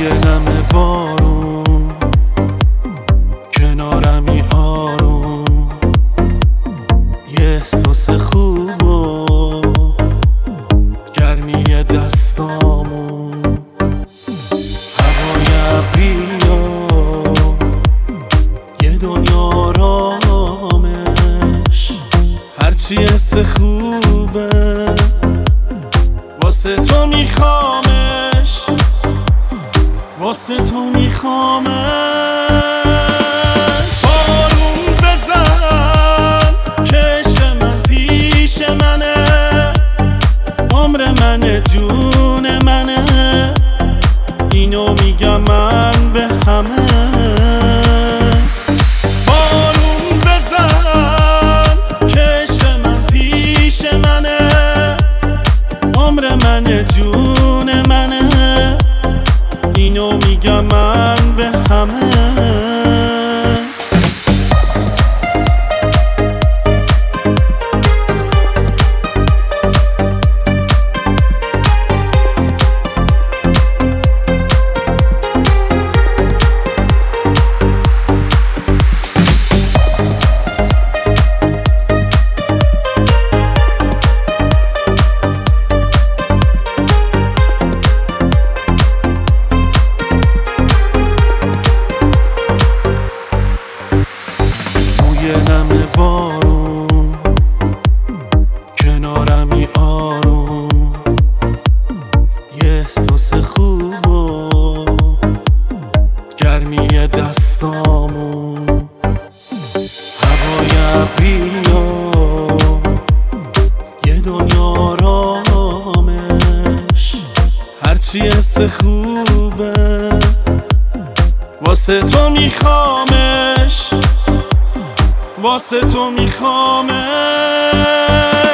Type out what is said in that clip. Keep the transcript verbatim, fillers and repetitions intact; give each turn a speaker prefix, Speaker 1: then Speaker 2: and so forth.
Speaker 1: بوی نم بارون کنارمی آروم، یه احساس خوب و گرمی دستامون، هوای ابری و یه دنیا آرامش، هرچی حس خوبه واسه تو میخوامش، واسه تو میخوامش. بارون بزن که عشق من پیش منه، عمر منه جون منه، اینو میگم من به همه. بارون بزن که عشق من پیش منه، عمر منه جون منه، اینو میگم من به همه. نم بارون کنارمی آروم، یه احساس خوب و گرمی دستامون، هوای ابری و یه دنیا آرامش، هرچی حس خوبه واسه تو میخوامش، واسه تو میخوامش.